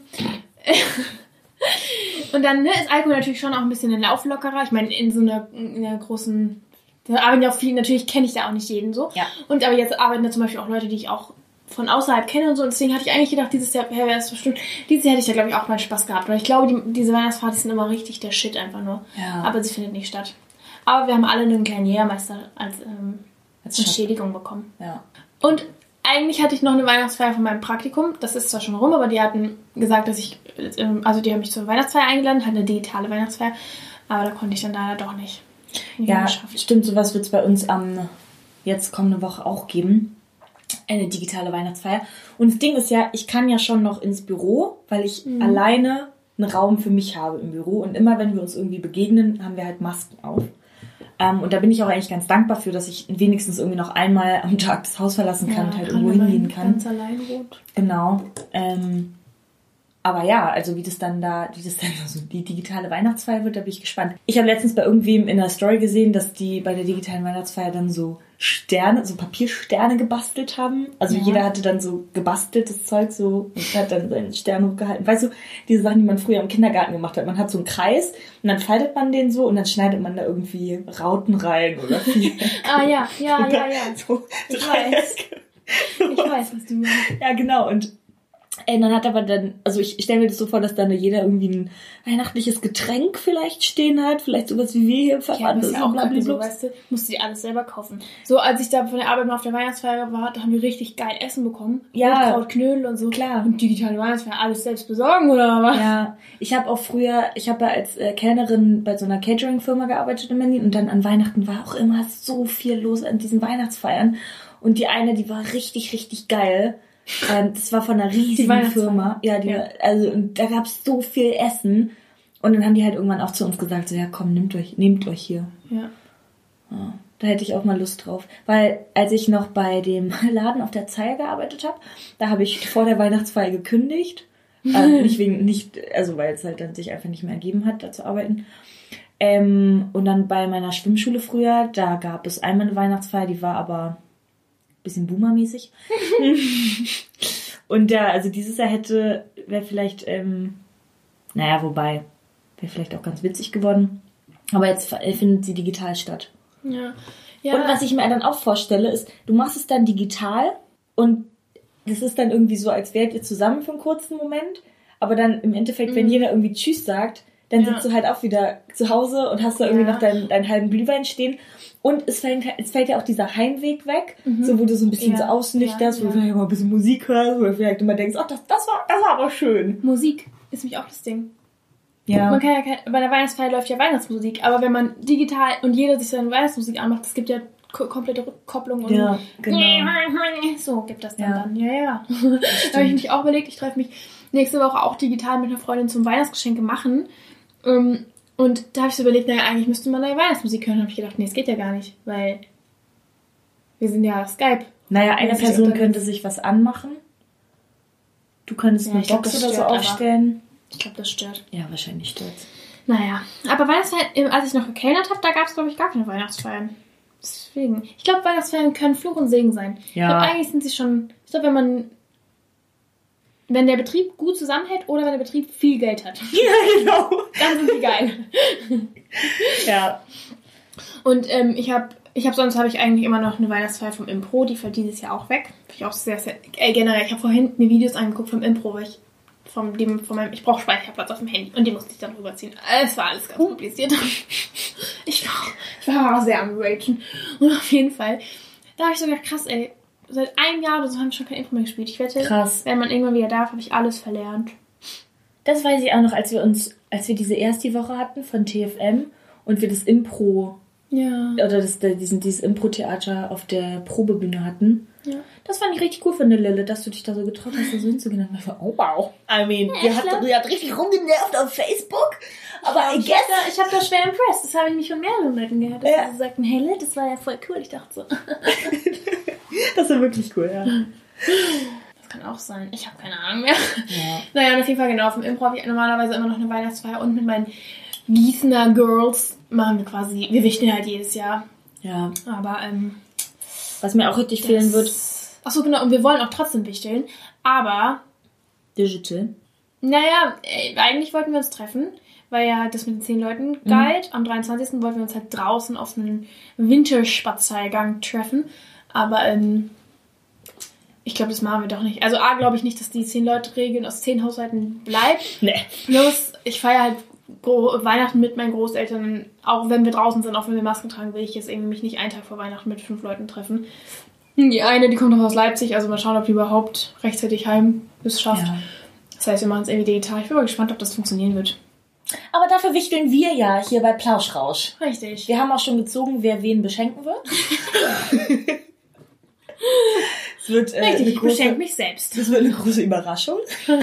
Speaker 1: und dann ne, ist Alkohol natürlich schon auch ein bisschen ein Lauflockerer. Ich meine, in so einer, in einer großen, da arbeiten ja auch viele, natürlich kenne ich da auch nicht jeden so.
Speaker 2: Ja.
Speaker 1: Und aber jetzt arbeiten da zum Beispiel auch Leute, die ich auch von außerhalb kenne und so. Und deswegen hatte ich eigentlich gedacht, dieses Jahr wäre es bestimmt, dieses Jahr hätte ich da, glaube ich, auch mal Spaß gehabt. Weil ich glaube, die, diese Weihnachtspartys sind immer richtig der Shit einfach nur.
Speaker 2: Ja.
Speaker 1: Aber sie findet nicht statt. Aber wir haben alle einen kleinen Jägermeister als ähm,
Speaker 2: Als
Speaker 1: Entschädigung bekommen.
Speaker 2: Ja.
Speaker 1: Und eigentlich hatte ich noch eine Weihnachtsfeier von meinem Praktikum. Das ist zwar schon rum, aber die hatten gesagt, dass ich, ähm, also die haben mich zur Weihnachtsfeier eingeladen, halt eine digitale Weihnachtsfeier. Aber da konnte ich dann leider doch nicht. nicht
Speaker 2: Ja,
Speaker 1: geschafft.
Speaker 2: stimmt, sowas wird es bei uns am jetzt kommende Woche auch geben. Eine digitale Weihnachtsfeier. Und das Ding ist ja, ich kann ja schon noch ins Büro, weil ich
Speaker 1: Mhm.
Speaker 2: alleine einen Raum für mich habe im Büro. Und immer, wenn wir uns irgendwie begegnen, haben wir halt Masken auf. Ähm, und da bin ich auch eigentlich ganz dankbar für, dass ich wenigstens irgendwie noch einmal am Tag das Haus verlassen kann
Speaker 1: Ja,
Speaker 2: und halt
Speaker 1: kann
Speaker 2: irgendwo
Speaker 1: man
Speaker 2: hingehen kann.
Speaker 1: Ganz allein rot.
Speaker 2: Genau. Ähm, aber ja, also wie das dann da, wie das dann so die digitale Weihnachtsfeier wird, da bin ich gespannt. Ich habe letztens bei irgendwem in der Story gesehen, dass die bei der digitalen Weihnachtsfeier dann so Sterne, so Papiersterne gebastelt haben. Also
Speaker 1: Ja.
Speaker 2: jeder hatte dann so gebasteltes Zeug so und hat dann seinen Stern hochgehalten. Weißt du, diese Sachen, die man früher im Kindergarten gemacht hat. Man hat so einen Kreis und dann faltet man den so und dann schneidet man da irgendwie Rauten rein oder Vierecke.
Speaker 1: Ah ja, ja, ja, ja.
Speaker 2: So
Speaker 1: Ich
Speaker 2: Dreiecke.
Speaker 1: weiß. Ich weiß, was du meinst.
Speaker 2: Ja, genau. Und äh, dann hat aber dann, also ich, ich stelle mir das so vor, dass dann jeder irgendwie ein weihnachtliches Getränk vielleicht stehen hat. Vielleicht sowas wie wir hier
Speaker 1: Ja,
Speaker 2: verraten.
Speaker 1: das ist ja auch kacke, so, weißt du, musst du dir alles selber kaufen. So, als ich da von der Arbeit mal auf der Weihnachtsfeier war, da haben wir richtig geil Essen bekommen.
Speaker 2: Ja.
Speaker 1: Rotkraut, Knödel und so.
Speaker 2: Klar.
Speaker 1: Und digitale Weihnachtsfeier, alles selbst besorgen, oder was?
Speaker 2: Ja, ich habe auch früher, ich habe ja als äh, Kellnerin bei so einer Catering-Firma gearbeitet in Berlin und dann an Weihnachten war auch immer so viel los an diesen Weihnachtsfeiern. Und die eine, die war richtig, richtig geil. Ähm, das war von einer riesigen
Speaker 1: Weihnachtsfeier.
Speaker 2: Firma. Ja, die,
Speaker 1: Ja.
Speaker 2: also und da gab's so viel Essen. Und dann haben die halt irgendwann auch zu uns gesagt, so ja komm, nehmt euch, nehmt euch hier.
Speaker 1: Ja.
Speaker 2: Ja. Da hätte ich auch mal Lust drauf. Weil als ich noch bei dem Laden auf der Zeil gearbeitet habe, da habe ich vor der Weihnachtsfeier gekündigt. äh, nicht wegen, nicht, also weil es halt dann sich einfach nicht mehr ergeben hat, da zu arbeiten. Ähm, und dann bei meiner Schwimmschule früher, da gab es einmal eine Weihnachtsfeier, die war aber ein bisschen boomermäßig. Und da, also dieses Jahr hätte, wäre vielleicht, ähm, naja, wobei, wäre vielleicht auch ganz witzig geworden. Aber jetzt findet sie digital statt.
Speaker 1: Ja. Ja.
Speaker 2: Und was ich mir dann auch vorstelle, ist, du machst es dann digital und das ist dann irgendwie so, als wärt ihr zusammen für einen kurzen Moment. Aber dann im Endeffekt, mhm. wenn jeder irgendwie Tschüss sagt, dann ja. sitzt du halt auch wieder zu Hause und hast da irgendwie ja. noch deinen, deinen halben Glühwein stehen. Und es fällt, es fällt ja auch dieser Heimweg weg, mhm. so wo du so ein bisschen ja. so ausnüchterst, ja. wo du vielleicht mal ein bisschen Musik hörst, wo du vielleicht immer denkst, ach, das, das, war, das war aber schön.
Speaker 1: Musik ist nämlich auch das Ding.
Speaker 2: Ja.
Speaker 1: Man kann ja kein, bei der Weihnachtsfeier läuft ja Weihnachtsmusik, aber wenn man digital und jeder sich seine Weihnachtsmusik anmacht, es gibt ja ko- komplette Rückkopplung und
Speaker 2: ja, genau.
Speaker 1: so gibt das dann
Speaker 2: ja.
Speaker 1: dann. Ja, ja. Da habe ich mich auch überlegt, ich treffe mich nächste Woche auch digital mit einer Freundin zum Weihnachtsgeschenke machen. Und da habe ich so überlegt, naja, eigentlich müsste man da Weihnachtsmusik hören. Da habe ich gedacht, nee, es geht ja gar nicht, weil wir sind ja Skype.
Speaker 2: Naja, eine Person könnte sich was anmachen. Du könntest ja, eine Box oder so aufstellen.
Speaker 1: Ich glaube, das stört.
Speaker 2: Ja, wahrscheinlich stört's.
Speaker 1: Naja, aber Weihnachtsfeiern, als ich noch gekellnert habe, da gab es, glaube ich, gar keine Weihnachtsfeiern. Deswegen. Ich glaube, Weihnachtsfeiern können Fluch und Segen sein. Ja. Ich glaube, eigentlich sind sie schon... Ich glaube, wenn man... Wenn der Betrieb gut zusammenhält oder wenn der Betrieb viel Geld hat.
Speaker 2: Ja, genau.
Speaker 1: Dann sind die geil.
Speaker 2: Ja.
Speaker 1: Und ähm, ich habe... Ich habe sonst habe ich eigentlich immer noch eine Weihnachtsfeier vom Impro, die fällt dieses Jahr auch weg. Finde ich auch sehr, sehr... Äh, generell, ich habe vorhin mir Videos angeguckt vom Impro, weil ich... Vom, dem, von meinem, ich brauche Speicherplatz auf dem Handy und den musste ich dann rüberziehen. Es war alles ganz kompliziert. Ich war, ich war sehr am Ragen. Und auf jeden Fall, da habe ich so gedacht, krass, ey, seit einem Jahr oder so haben wir schon kein Impro mehr gespielt. Ich wette, krass. Wenn man irgendwann wieder darf, habe ich alles verlernt.
Speaker 2: Das weiß ich auch noch, als wir uns, als wir diese erste Woche hatten von T F M und wir das Impro,
Speaker 1: ja.
Speaker 2: oder das, diesen, dieses Impro-Theater auf der Probebühne hatten.
Speaker 1: Ja.
Speaker 2: Das fand ich richtig cool von der Lille, dass du dich da so getraut hast, da so hinzugehen. Und ich war, oh wow. I mean, ja, die, hat, die hat richtig rumgenervt auf Facebook. Aber
Speaker 1: ja,
Speaker 2: I
Speaker 1: ich
Speaker 2: guess...
Speaker 1: Hab da, ich habe da schwer impressed. Das habe ich mich von mehreren Leuten gehört. Dass
Speaker 2: ja.
Speaker 1: sie sagten, hey Lill, das war ja voll cool. Ich dachte so.
Speaker 2: Das war wirklich cool, ja.
Speaker 1: Das kann auch sein. Ich habe keine Ahnung mehr. Ja. Naja, und auf jeden Fall genau. Vom Impro habe ich normalerweise immer noch eine Weihnachtsfeier. Und mit meinen Gießener Girls machen wir quasi... Wir wichteln halt jedes Jahr.
Speaker 2: Ja.
Speaker 1: Aber, ähm...
Speaker 2: Was mir auch richtig das, fehlen wird...
Speaker 1: Achso, genau. Und wir wollen auch trotzdem wichteln. Aber...
Speaker 2: Digital?
Speaker 1: Naja, ey, eigentlich wollten wir uns treffen, weil ja das mit den zehn Leuten galt. Mhm. Am dreiundzwanzigsten wollten wir uns halt draußen auf einen Winterspaziergang treffen. Aber, ähm... ich glaube, das machen wir doch nicht. Also A, glaube ich nicht, dass die zehn Leute Regeln aus zehn Haushalten bleibt.
Speaker 2: Nee.
Speaker 1: Plus, ich feiere halt Gro- Weihnachten mit meinen Großeltern, auch wenn wir draußen sind, auch wenn wir Masken tragen, will ich jetzt irgendwie mich nicht einen Tag vor Weihnachten mit fünf Leuten treffen. Die eine, die kommt noch aus Leipzig, also mal schauen, ob die überhaupt rechtzeitig heim es schafft. Ja. Das heißt, wir machen es irgendwie digital. Ich bin mal gespannt, ob das funktionieren wird.
Speaker 2: Aber dafür wichteln wir ja hier bei Plauschrausch.
Speaker 1: Richtig.
Speaker 2: Wir haben auch schon gezogen, wer wen beschenken wird. Es wird äh,
Speaker 1: Richtig,
Speaker 2: eine
Speaker 1: ich
Speaker 2: große,
Speaker 1: beschenke mich selbst.
Speaker 2: Das wird eine große Überraschung.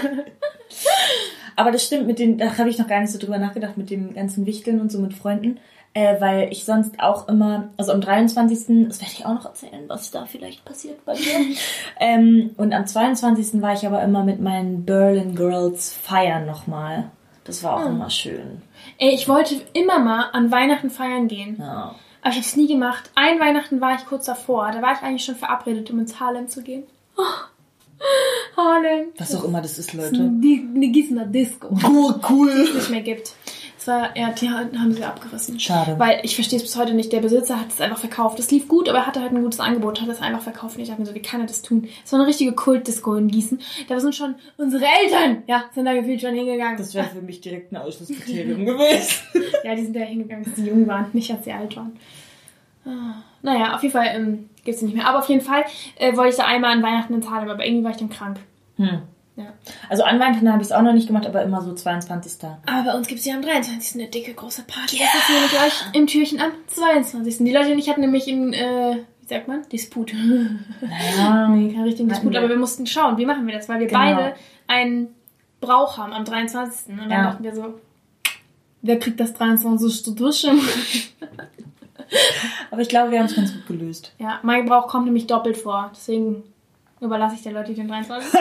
Speaker 2: Aber das stimmt, mit den, da habe ich noch gar nicht so drüber nachgedacht, mit dem ganzen Wichteln und so mit Freunden. Äh, weil ich sonst auch immer, also am dreiundzwanzigsten, das werde ich auch noch erzählen, was da vielleicht passiert bei mir. ähm, und am zweiundzwanzigsten war ich aber immer mit meinen Berlin Girls feiern nochmal. Das war auch hm. immer schön.
Speaker 1: Ey, ich wollte immer mal an Weihnachten feiern gehen.
Speaker 2: Ja.
Speaker 1: Aber ich habe es nie gemacht. Ein Weihnachten war ich kurz davor. Da war ich eigentlich schon verabredet, um ins Harlem zu gehen. Oh. Harlem.
Speaker 2: Was auch immer das ist, Leute.
Speaker 1: Die, eine Gießener Disco.
Speaker 2: Oh, cool.
Speaker 1: Die es nicht mehr gibt. Das war, ja, die haben sie abgerissen.
Speaker 2: Schade.
Speaker 1: Weil ich verstehe es bis heute nicht. Der Besitzer hat es einfach verkauft. Das lief gut, aber er hatte halt ein gutes Angebot, hat es einfach verkauft. Und ich dachte mir so, wie kann er das tun? Es war eine richtige Kultdisco in Gießen. Da sind schon unsere Eltern, ja, sind da gefühlt schon hingegangen.
Speaker 2: Das wäre für mich direkt ein Ausschlusskriterium gewesen.
Speaker 1: Ja, die sind da hingegangen, als sie jung waren, nicht als sie alt waren. Ah. Naja, auf jeden Fall ähm, gibt es nicht mehr. Aber auf jeden Fall äh, wollte ich da einmal an Weihnachten ins Harlem, aber irgendwie war ich dann krank.
Speaker 2: Hm.
Speaker 1: Ja.
Speaker 2: Also an Weihnachten habe ich es auch noch nicht gemacht, aber immer so zweiundzwanzigsten
Speaker 1: Aber bei uns gibt es ja am dreiundzwanzigsten eine dicke, große Party. Yeah. Das ist nämlich gleich im Türchen am zweiundzwanzigsten Die Leute und ich hatten nämlich einen, äh, wie sagt man? Disput.
Speaker 2: Naja.
Speaker 1: Nee, kein richtigen Disput, aber wir mussten schauen, wie machen wir das, weil wir genau. beide einen Brauch haben am dreiundzwanzigsten Und dann ja. dachten wir so, wer kriegt das dreiundzwanzigste Dusche?
Speaker 2: Aber ich glaube, wir haben es ganz gut gelöst.
Speaker 1: Ja, mein Gebrauch kommt nämlich doppelt vor. Deswegen überlasse ich der Leute den dreiundzwanzigsten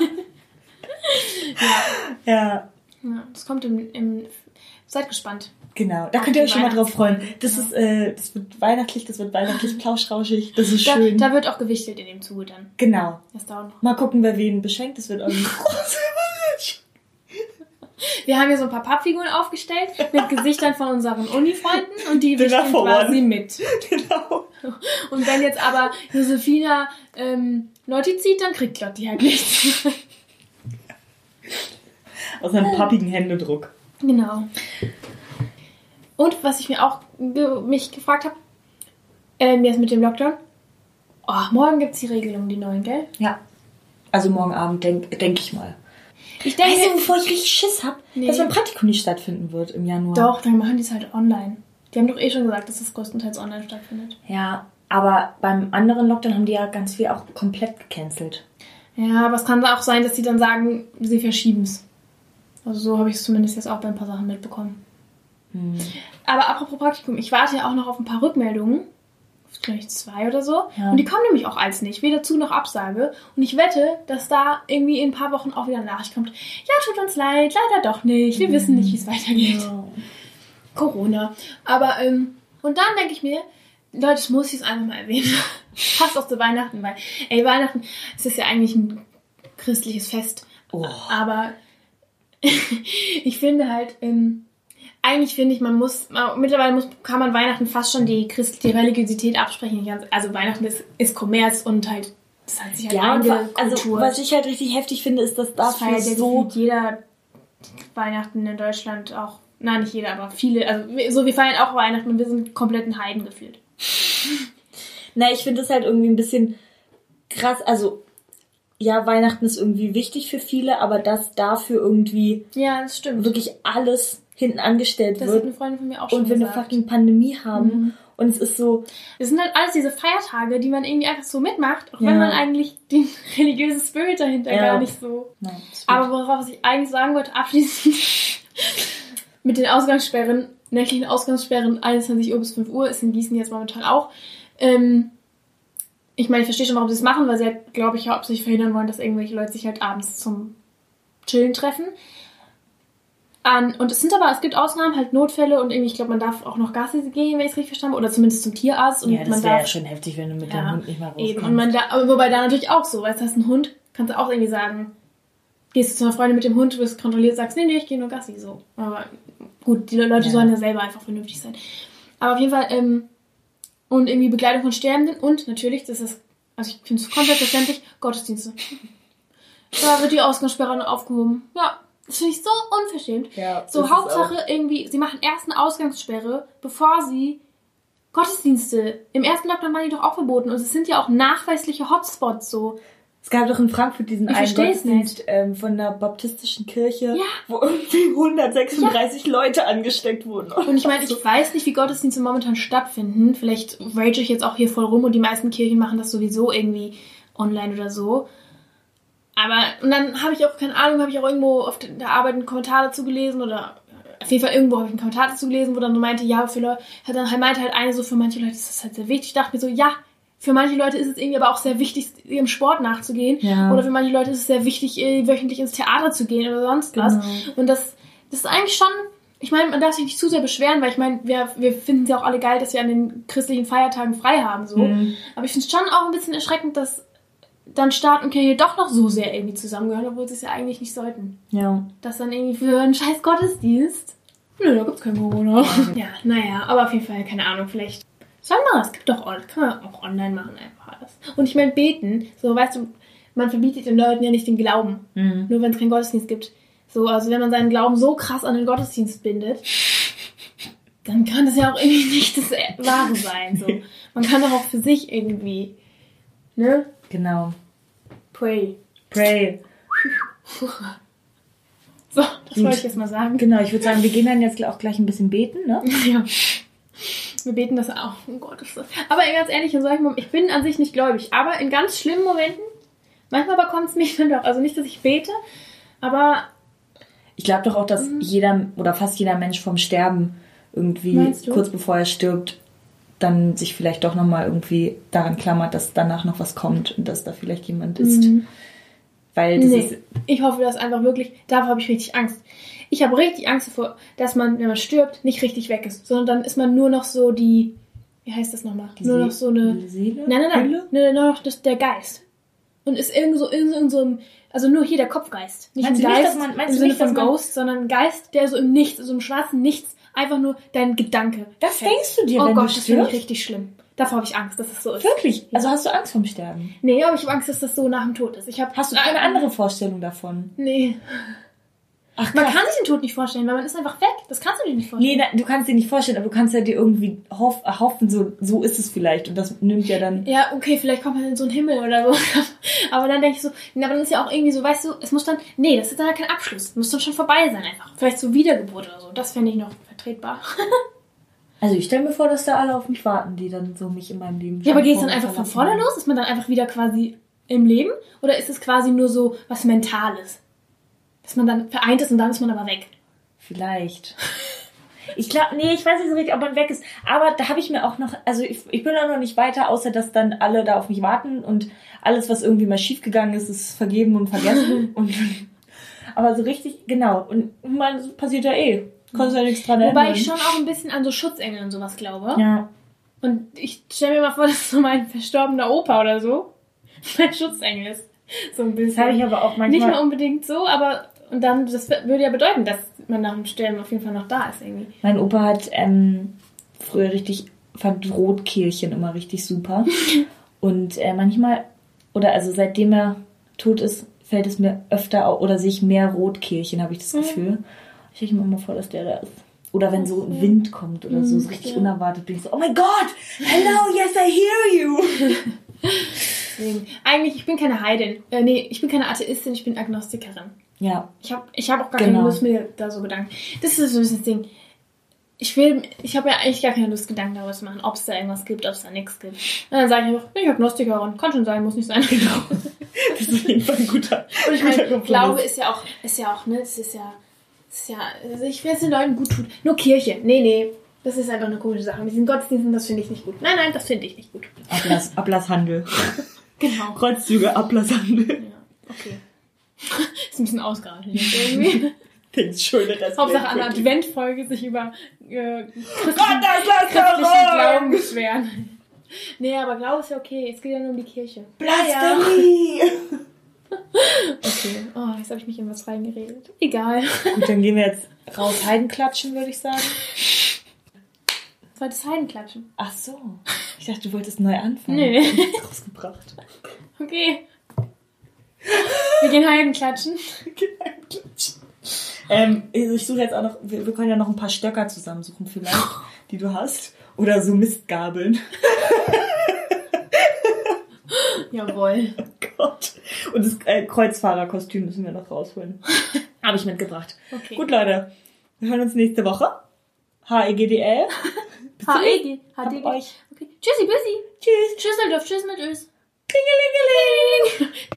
Speaker 1: ja.
Speaker 2: ja.
Speaker 1: Ja, das kommt im, im... Seid gespannt.
Speaker 2: Genau, da könnt ihr euch schon mal drauf freuen. Das ja. ist, äh, das wird weihnachtlich, das wird weihnachtlich plauschrauschig, das ist
Speaker 1: da,
Speaker 2: schön.
Speaker 1: Da wird auch gewichtelt in dem Zuge dann.
Speaker 2: Genau.
Speaker 1: Das dauert noch.
Speaker 2: Mal gucken, wer wen beschenkt, das wird auch nicht groß.
Speaker 1: Wir haben hier so ein paar Pappfiguren aufgestellt mit Gesichtern von unseren Uni-Freunden und die bestimmt quasi mit. Genau. Und wenn jetzt aber Josefina ähm, Lotti zieht, dann kriegt Lotti halt nichts.
Speaker 2: Aus einem pappigen Händedruck.
Speaker 1: Genau. Und was ich mir auch ge- mich gefragt habe, ähm, jetzt mit dem Lockdown, oh, morgen gibt es die Regelungen, die neuen, gell?
Speaker 2: Ja. Also morgen Abend, denke denk ich mal.
Speaker 1: Ich denke,
Speaker 2: weißt du, bevor ich richtig Schiss habe, nee. dass mein Praktikum nicht stattfinden wird im Januar.
Speaker 1: Doch, dann machen die es halt online. Die haben doch eh schon gesagt, dass das größtenteils online stattfindet.
Speaker 2: Ja, aber beim anderen Lockdown haben die ja ganz viel auch komplett gecancelt.
Speaker 1: Ja, aber es kann auch sein, dass sie dann sagen, sie verschieben es. Also so habe ich es zumindest jetzt auch bei ein paar Sachen mitbekommen. Hm. Aber apropos Praktikum, ich warte ja auch noch auf ein paar Rückmeldungen. Glaube ich zwei oder so. Ja. Und die kommen nämlich auch als nicht. Weder Zu- noch Absage. Und ich wette, dass da irgendwie in ein paar Wochen auch wieder eine Nachricht kommt. Ja, tut uns leid, leider doch nicht. Wir mhm. wissen nicht, wie es weitergeht. Ja. Corona. Aber, ähm, und dann denke ich mir, Leute, das muss ich jetzt einfach mal erwähnen. Passt auch zu Weihnachten, weil, ey, Weihnachten, es ist ja eigentlich ein christliches Fest. Oh. Aber ich finde halt, ähm, eigentlich finde ich, man muss, mittlerweile muss, kann man Weihnachten fast schon die Christ, die Religiosität absprechen. Also Weihnachten ist, ist Kommerz und halt, das hat sich halt
Speaker 2: ja, also was ich halt richtig heftig finde, ist, dass dafür
Speaker 1: das
Speaker 2: so...
Speaker 1: jeder Weihnachten in Deutschland auch, nein, nicht jeder, aber viele, also so, wir feiern auch Weihnachten und wir sind komplett in Heiden gefühlt.
Speaker 2: Na, ich finde das halt irgendwie ein bisschen krass, also ja, Weihnachten ist irgendwie wichtig für viele, aber dass dafür irgendwie
Speaker 1: ja, das stimmt.
Speaker 2: wirklich alles hinten angestellt
Speaker 1: das
Speaker 2: wird.
Speaker 1: Das hat eine Freundin von mir auch schon
Speaker 2: Und wir
Speaker 1: gesagt.
Speaker 2: eine fucking Pandemie haben. Mhm. Und es ist so...
Speaker 1: Das sind halt alles diese Feiertage, die man irgendwie einfach so mitmacht, auch ja. wenn man eigentlich den religiösen Spirit dahinter ja. gar nicht so... Nein, aber worauf ich eigentlich sagen wollte, abschließend mit den Ausgangssperren, nächtlichen Ausgangssperren, einundzwanzig Uhr bis fünf Uhr, ist in Gießen jetzt momentan auch. Ähm, ich meine, ich verstehe schon, warum sie es machen, weil sie halt, glaube ich, hauptsächlich verhindern wollen, dass irgendwelche Leute sich halt abends zum Chillen treffen. An, und es sind aber, es gibt Ausnahmen, halt Notfälle und irgendwie, ich glaube, man darf auch noch Gassi gehen, wenn ich es richtig verstanden habe, oder zumindest zum Tierarzt. Und
Speaker 2: ja, das
Speaker 1: wäre
Speaker 2: ja schon heftig, wenn du mit ja, dem Hund nicht mal rauskommst.
Speaker 1: Eben. Und man da, aber wobei da natürlich auch so, weil du hast einen Hund, kannst du auch irgendwie sagen, gehst du zu einer Freundin mit dem Hund, wirst kontrolliert, sagst, nee, nee, ich gehe nur Gassi, so. Aber gut, die Leute ja. sollen ja selber einfach vernünftig sein. Aber auf jeden Fall, ähm, und irgendwie Begleitung von Sterbenden und natürlich, das ist, also ich finde es komplett verständlich, Gottesdienste. Da wird die Ausgangssperre aufgehoben. Ja. Das finde ich so unverschämt.
Speaker 2: Ja,
Speaker 1: so Hauptsache irgendwie, sie machen erst eine Ausgangssperre, bevor sie Gottesdienste, im ersten Lockdown waren die doch auch verboten und es sind ja auch nachweisliche Hotspots so.
Speaker 2: Es gab doch in Frankfurt diesen
Speaker 1: ich
Speaker 2: einen Gottesdienst ähm, von der baptistischen Kirche,
Speaker 1: ja.
Speaker 2: wo irgendwie hundertsechsunddreißig ja. Leute angesteckt wurden.
Speaker 1: Und ich meine, ich weiß nicht, wie Gottesdienste momentan stattfinden. Vielleicht rage ich jetzt auch hier voll rum und die meisten Kirchen machen das sowieso irgendwie online oder so. Aber, und dann habe ich auch, keine Ahnung, habe ich auch irgendwo auf der Arbeit einen Kommentar dazu gelesen oder auf jeden Fall irgendwo habe ich einen Kommentar dazu gelesen, wo dann so meinte, ja, für Leute, hat dann meinte halt eine so, für manche Leute ist das halt sehr wichtig. Ich dachte mir so, ja, für manche Leute ist es irgendwie aber auch sehr wichtig, ihrem Sport nachzugehen. Ja. Oder für manche Leute ist es sehr wichtig, wöchentlich ins Theater zu gehen oder sonst was. Genau. Und das, das ist eigentlich schon, ich meine, man darf sich nicht zu sehr beschweren, weil ich meine, wir, wir finden es ja auch alle geil, dass wir an den christlichen Feiertagen frei haben, so. Mhm. Aber ich finde es schon auch ein bisschen erschreckend, dass dann Staat und Kirche doch noch so sehr irgendwie zusammengehören, obwohl sie es ja eigentlich nicht sollten.
Speaker 2: Ja.
Speaker 1: Das dann irgendwie für einen scheiß Gottesdienst. Nö, da gibt's kein Corona. Ja, naja, aber auf jeden Fall, keine Ahnung, vielleicht. Soll man das? Gibt doch, das kann man auch online machen, einfach alles. Und ich meine, beten, so, weißt du, man verbietet den Leuten ja nicht den Glauben. Mhm. Nur wenn es keinen Gottesdienst gibt. So, also wenn man seinen Glauben so krass an den Gottesdienst bindet, dann kann das ja auch irgendwie nicht das Wahre sein. So. Man kann doch auch für sich irgendwie, ne?
Speaker 2: Genau.
Speaker 1: Pray.
Speaker 2: Pray.
Speaker 1: So, das Gut. wollte ich jetzt mal sagen.
Speaker 2: Genau, ich würde sagen, wir gehen dann jetzt auch gleich ein bisschen beten, ne?
Speaker 1: Ja. Wir beten das auch. Oh Gott, ist das. Aber ganz ehrlich, in solchen Momenten, ich bin an sich nicht gläubig, aber in ganz schlimmen Momenten, manchmal bekommt es mich dann doch. Also nicht, dass ich bete, aber...
Speaker 2: Ich glaube doch auch, dass mhm. jeder oder fast jeder Mensch vom Sterben irgendwie kurz bevor er stirbt dann sich vielleicht doch nochmal irgendwie daran klammert, dass danach noch was kommt und dass da vielleicht jemand ist.
Speaker 1: Mhm.
Speaker 2: Weil das
Speaker 1: nee,
Speaker 2: ist...
Speaker 1: Ich hoffe, dass einfach wirklich, davor habe ich richtig Angst. Ich habe richtig Angst davor, dass man, wenn man stirbt, nicht richtig weg ist, sondern dann ist man nur noch so die, wie heißt das nochmal?
Speaker 2: Die
Speaker 1: nur
Speaker 2: See-
Speaker 1: noch so eine...
Speaker 2: die Seele?
Speaker 1: Nein, nein, nein,
Speaker 2: Hülle?
Speaker 1: nein, nur noch das, der Geist. Und ist irgend so, irgend so in so einem, also nur hier der Kopfgeist. Nicht
Speaker 2: Meinst
Speaker 1: ein
Speaker 2: du nicht,
Speaker 1: Geist
Speaker 2: dass man- meinst
Speaker 1: im
Speaker 2: du
Speaker 1: Sinne
Speaker 2: nicht, dass
Speaker 1: von
Speaker 2: man-
Speaker 1: Ghost, sondern ein Geist, der so im Nichts, so im schwarzen Nichts, einfach nur dein Gedanke.
Speaker 2: Was denkst du dir,
Speaker 1: Oh
Speaker 2: wenn
Speaker 1: Gott,
Speaker 2: du
Speaker 1: das finde ich
Speaker 2: stirbst?
Speaker 1: richtig schlimm. Davor habe ich Angst, dass es so ist.
Speaker 2: Wirklich? Also hast du Angst vorm Sterben?
Speaker 1: Nee, aber ich habe Angst, dass das so nach dem Tod ist. Ich hab,
Speaker 2: Hast du keine andere Vorstellung davon?
Speaker 1: Nee.
Speaker 2: Ach,
Speaker 1: Man
Speaker 2: krass.
Speaker 1: kann sich den Tod nicht vorstellen, weil man ist einfach weg. Das kannst du dir nicht vorstellen.
Speaker 2: Nee, na, du kannst dir nicht vorstellen, aber du kannst ja dir irgendwie hoff, hoffen, so, so ist es vielleicht. Und das nimmt ja dann...
Speaker 1: Ja, okay, vielleicht kommt man in so einen Himmel oder so. Aber dann denke ich so, na, aber dann ist ja auch irgendwie so, weißt du, es muss dann, nee, das ist dann ja kein Abschluss. Es muss dann schon vorbei sein einfach. Vielleicht so Wiedergeburt oder so. Das fände ich noch vertretbar.
Speaker 2: Also ich stelle mir vor, dass da alle auf mich warten, die dann so mich in meinem Leben...
Speaker 1: Ja, aber geht es dann
Speaker 2: schon
Speaker 1: einfach von
Speaker 2: verlassen
Speaker 1: vorne
Speaker 2: haben.
Speaker 1: los? Ist man dann einfach wieder quasi im Leben? Oder ist es quasi nur so was Mentales? Dass man dann vereint ist und dann ist man aber weg.
Speaker 2: Vielleicht. Ich glaube, nee, ich weiß nicht so richtig, ob man weg ist. Aber da habe ich mir auch noch, also ich, ich bin da noch nicht weiter, außer dass dann alle da auf mich warten und alles, was irgendwie mal schiefgegangen ist, ist vergeben und vergessen. und, aber so richtig, genau. Und man, das passiert ja eh. Kannst ja nichts dran ändern.
Speaker 1: Wobei ich schon auch ein bisschen an so Schutzengel und sowas glaube.
Speaker 2: Ja.
Speaker 1: Und ich stelle mir mal vor, dass so mein verstorbener Opa oder so mein Schutzengel ist. So ein bisschen.
Speaker 2: Das habe ich aber auch manchmal...
Speaker 1: Nicht mal unbedingt so, aber und dann, das würde ja bedeuten, dass man nach dem Sterben auf jeden Fall noch da ist irgendwie.
Speaker 2: Mein Opa hat ähm, früher richtig, fand Rotkehlchen immer richtig super. Und äh, manchmal, oder also seitdem er tot ist, fällt es mir öfter auf, oder sehe ich mehr Rotkehlchen, habe ich das Gefühl. Ich stelle mir immer vor, dass der da ist. Oder wenn so ein Wind kommt oder so, so richtig
Speaker 1: ja.
Speaker 2: unerwartet, bin ich so, oh mein Gott, hello, yes, I hear you.
Speaker 1: Deswegen. Eigentlich, ich bin keine Heidin. Äh, nee, ich bin keine Atheistin, ich bin Agnostikerin.
Speaker 2: Ja.
Speaker 1: Ich habe ich hab auch gar
Speaker 2: Genau.
Speaker 1: keine Lust, mir da so Gedanken. Das ist so ein bisschen das Ding. Ich will, ich habe ja eigentlich gar keine Lust, Gedanken darüber zu machen, ob es da irgendwas gibt, ob es da nichts gibt. Und dann sage ich einfach, bin ich Agnostikerin. Kann schon sein, muss nicht sein. Genau.
Speaker 2: Das ist auf jeden Fall ein guter,
Speaker 1: Und ich
Speaker 2: guter
Speaker 1: meine,
Speaker 2: Kompromiss.
Speaker 1: Glaube ist ja auch, ist ja auch, ne, das ist ja, das ist ja, also ich will es den Leuten gut tun. Nur Kirche, nee, nee, das ist einfach eine komische Sache. Mit diesen Gottesdiensten, das finde ich nicht gut. Nein, nein, das finde ich nicht gut.
Speaker 2: Ablass, Ablasshandel.
Speaker 1: Genau.
Speaker 2: Kreuzzüge, Ablasshandel.
Speaker 1: Ja, okay. Ist ein bisschen ausgeartet jetzt irgendwie.
Speaker 2: Den schöne Rest.
Speaker 1: Hauptsache an der Adventfolge sich über äh, christlichen,
Speaker 2: Gott, das lass
Speaker 1: christlichen Glauben beschweren. Nee, aber Glaube ist ja okay. Es geht ja nur um die Kirche.
Speaker 2: Blasphemie!
Speaker 1: Okay. Oh, jetzt habe ich mich in was reingeredet. Egal.
Speaker 2: Gut, dann gehen wir jetzt raus Heidenklatschen, würde ich sagen.
Speaker 1: Das war das Heidenklatschen.
Speaker 2: Ach so. Ich dachte, du wolltest neu anfangen.
Speaker 1: Nee.
Speaker 2: Ich hab's rausgebracht.
Speaker 1: Okay. Wir gehen Heidenklatschen.
Speaker 2: Heidenklatschen. Ähm, ich suche jetzt auch noch, wir, wir können ja noch ein paar Stöcker zusammensuchen vielleicht, die du hast. Oder so Mistgabeln.
Speaker 1: Jawohl.
Speaker 2: Oh Gott. Und das äh, Kreuzfahrerkostüm müssen wir noch rausholen. Habe ich mitgebracht.
Speaker 1: Okay.
Speaker 2: Gut, Leute. Wir hören uns nächste Woche. H E G D L.
Speaker 1: H E G. H
Speaker 2: Hab
Speaker 1: D G.
Speaker 2: euch.
Speaker 1: Okay. Tschüssi, Büssi.
Speaker 2: Tschüss.
Speaker 1: Tschüsseldorf. Tschüss mit Ös.
Speaker 2: Klingelingeling.